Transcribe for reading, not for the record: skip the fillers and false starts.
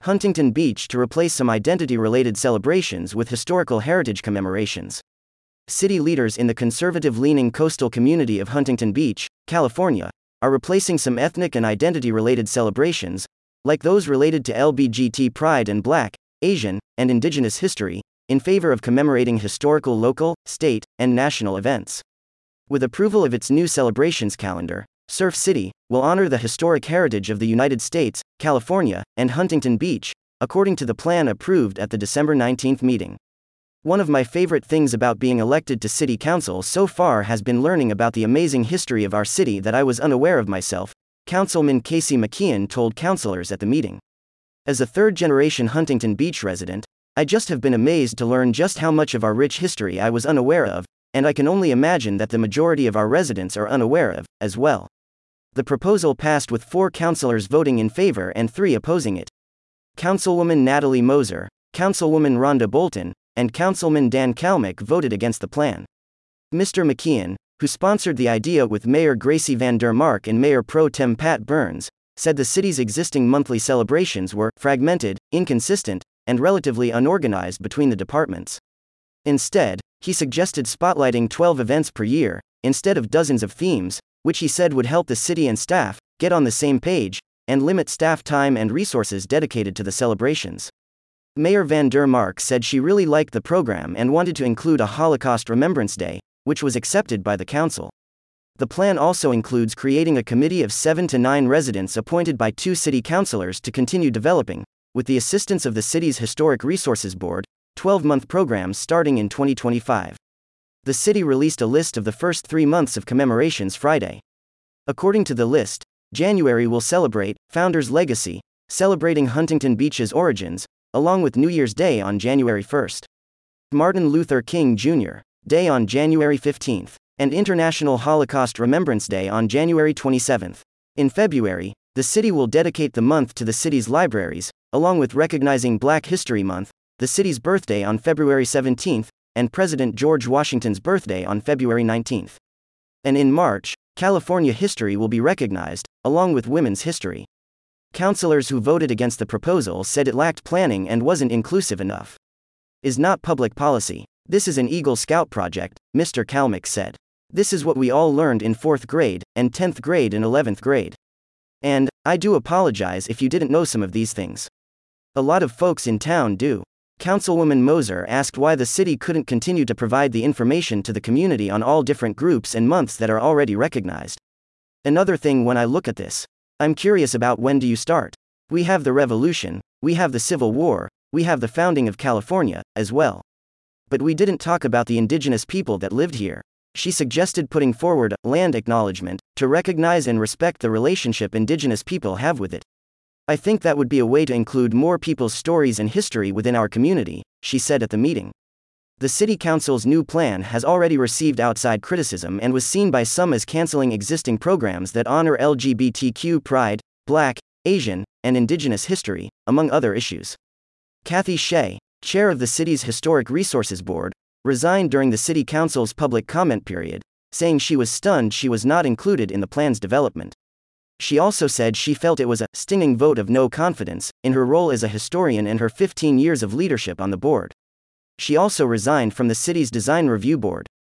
Huntington Beach to replace some identity-related celebrations with historical heritage commemorations. City leaders in the conservative-leaning coastal community of Huntington Beach, California, are replacing some ethnic and identity-related celebrations, like those related to LBGT pride and Black, Asian, and Indigenous history, in favor of commemorating historical local, state, and national events. With approval of its new celebrations calendar, Surf City will honor the historic heritage of the United States, California, and Huntington Beach, according to the plan approved at the December 19 meeting. One of my favorite things about being elected to City Council so far has been learning about the amazing history of our city that I was unaware of myself, Councilman Casey McKeon told councilors at the meeting. As a third-generation Huntington Beach resident, I just have been amazed to learn just how much of our rich history I was unaware of, and I can only imagine that the majority of our residents are unaware of, as well. The proposal passed with 4 councilors voting in favor and 3 opposing it. Councilwoman Natalie Moser, Councilwoman Rhonda Bolton, and Councilman Dan Kalmack voted against the plan. Mr. McKeon, who sponsored the idea with Mayor Gracie Van der Mark and Mayor Pro Tem Pat Burns, said the city's existing monthly celebrations were fragmented, inconsistent, and relatively unorganized between the departments. Instead, he suggested spotlighting 12 events per year, instead of dozens of themes, which he said would help the city and staff get on the same page and limit staff time and resources dedicated to the celebrations. Mayor Van der Mark said she really liked the program and wanted to include a Holocaust Remembrance Day, which was accepted by the council. The plan also includes creating a committee of 7 to 9 residents appointed by 2 city councilors to continue developing, with the assistance of the city's Historic Resources Board, 12-month programs starting in 2025. The city released a list of the first 3 months of commemorations Friday. According to the list, January will celebrate Founders' Legacy, celebrating Huntington Beach's origins, along with New Year's Day on January 1st. Martin Luther King Jr. Day on January 15th, and International Holocaust Remembrance Day on January 27th. In February, the city will dedicate the month to the city's libraries, along with recognizing Black History Month, the city's birthday on February 17th, and President George Washington's birthday on February 19th. And in March, California history will be recognized, along with women's history. Councilors who voted against the proposal said it lacked planning and wasn't inclusive enough. Is not public policy. This is an Eagle Scout project, Mr. Kalmack said. This is what we all learned in 4th grade, and 10th grade and 11th grade. And, I do apologize if you didn't know some of these things. A lot of folks in town do. Councilwoman Moser asked why the city couldn't continue to provide the information to the community on all different groups and months that are already recognized. Another thing when I look at this, I'm curious about when do you start? We have the Revolution, we have the Civil War, we have the founding of California, as well. But we didn't talk about the indigenous people that lived here. She suggested putting forward a land acknowledgement to recognize and respect the relationship indigenous people have with it. I think that would be a way to include more people's stories and history within our community, she said at the meeting. The City Council's new plan has already received outside criticism and was seen by some as canceling existing programs that honor LGBTQ pride, Black, Asian, and Indigenous history, among other issues. Kathy Shea, chair of the city's Historic Resources Board, resigned during the City Council's public comment period, saying she was stunned she was not included in the plan's development. She also said she felt it was a stinging vote of no confidence in her role as a historian and her 15 years of leadership on the board. She also resigned from the city's Design Review Board,